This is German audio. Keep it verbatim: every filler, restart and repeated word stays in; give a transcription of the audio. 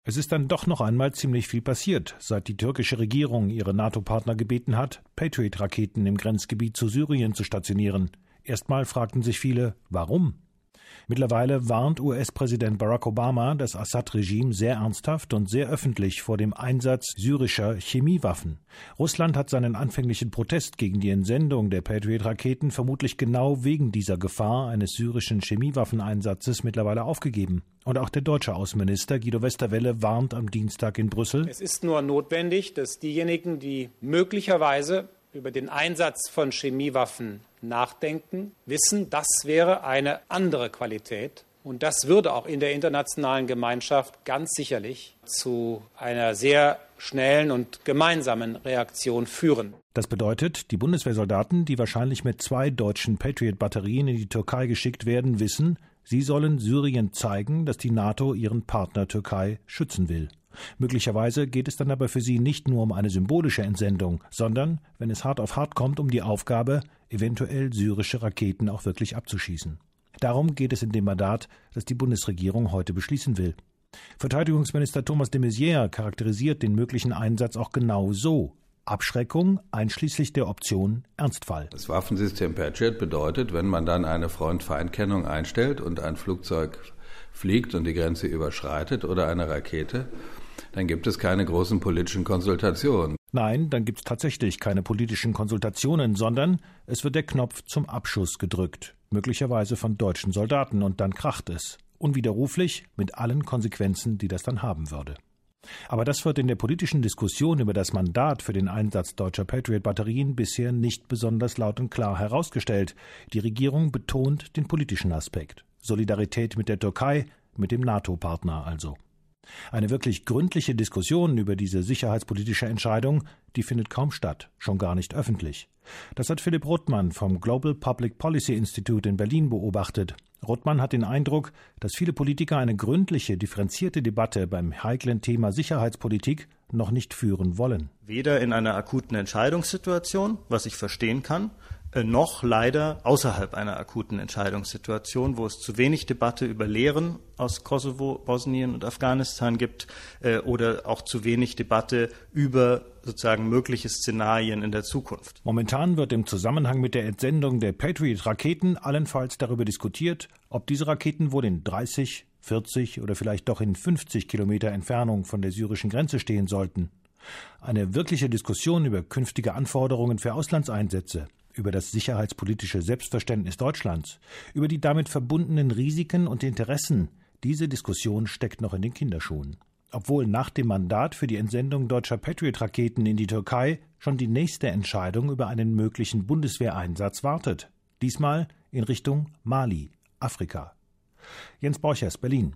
Es ist dann doch noch einmal ziemlich viel passiert, seit die türkische Regierung ihre NATO-Partner gebeten hat, Patriot-Raketen im Grenzgebiet zu Syrien zu stationieren. Erstmal fragten sich viele, warum? Mittlerweile warnt U S-Präsident Barack Obama das Assad-Regime sehr ernsthaft und sehr öffentlich vor dem Einsatz syrischer Chemiewaffen. Russland hat seinen anfänglichen Protest gegen die Entsendung der Patriot-Raketen vermutlich genau wegen dieser Gefahr eines syrischen Chemiewaffeneinsatzes mittlerweile aufgegeben. Und auch der deutsche Außenminister Guido Westerwelle warnt am Dienstag in Brüssel: Es ist nur notwendig, dass diejenigen, die möglicherweise über den Einsatz von Chemiewaffen nachdenken, wissen, das wäre eine andere Qualität. Und das würde auch in der internationalen Gemeinschaft ganz sicherlich zu einer sehr schnellen und gemeinsamen Reaktion führen. Das bedeutet, die Bundeswehrsoldaten, die wahrscheinlich mit zwei deutschen Patriot-Batterien in die Türkei geschickt werden, wissen, sie sollen Syrien zeigen, dass die NATO ihren Partner Türkei schützen will. Möglicherweise geht es dann aber für sie nicht nur um eine symbolische Entsendung, sondern, wenn es hart auf hart kommt, um die Aufgabe, eventuell syrische Raketen auch wirklich abzuschießen. Darum geht es in dem Mandat, das die Bundesregierung heute beschließen will. Verteidigungsminister Thomas de Maizière charakterisiert den möglichen Einsatz auch genau so: Abschreckung einschließlich der Option Ernstfall. Das Waffensystem Patriot bedeutet, wenn man dann eine Front-Feind-Kennung einstellt und ein Flugzeug fliegt und die Grenze überschreitet oder eine Rakete, dann gibt es keine großen politischen Konsultationen. Nein, dann gibt es tatsächlich keine politischen Konsultationen, sondern es wird der Knopf zum Abschuss gedrückt, möglicherweise von deutschen Soldaten, und dann kracht es. Unwiderruflich, mit allen Konsequenzen, die das dann haben würde. Aber das wird in der politischen Diskussion über das Mandat für den Einsatz deutscher Patriot-Batterien bisher nicht besonders laut und klar herausgestellt. Die Regierung betont den politischen Aspekt. Solidarität mit der Türkei, mit dem NATO-Partner also. Eine wirklich gründliche Diskussion über diese sicherheitspolitische Entscheidung, die findet kaum statt, schon gar nicht öffentlich. Das hat Philipp Rothmann vom Global Public Policy Institute in Berlin beobachtet. Rothmann hat den Eindruck, dass viele Politiker eine gründliche, differenzierte Debatte beim heiklen Thema Sicherheitspolitik noch nicht führen wollen. Weder in einer akuten Entscheidungssituation, was ich verstehen kann, noch leider außerhalb einer akuten Entscheidungssituation, wo es zu wenig Debatte über Lehren aus Kosovo, Bosnien und Afghanistan gibt äh, oder auch zu wenig Debatte über sozusagen mögliche Szenarien in der Zukunft. Momentan wird im Zusammenhang mit der Entsendung der Patriot-Raketen allenfalls darüber diskutiert, ob diese Raketen wohl in dreißig, vierzig oder vielleicht doch in fünfzig Kilometer Entfernung von der syrischen Grenze stehen sollten. Eine wirkliche Diskussion über künftige Anforderungen für Auslandseinsätze, über das sicherheitspolitische Selbstverständnis Deutschlands, über die damit verbundenen Risiken und Interessen, diese Diskussion steckt noch in den Kinderschuhen. Obwohl nach dem Mandat für die Entsendung deutscher Patriot-Raketen in die Türkei schon die nächste Entscheidung über einen möglichen Bundeswehreinsatz wartet. Diesmal in Richtung Mali, Afrika. Jens Borchers, Berlin.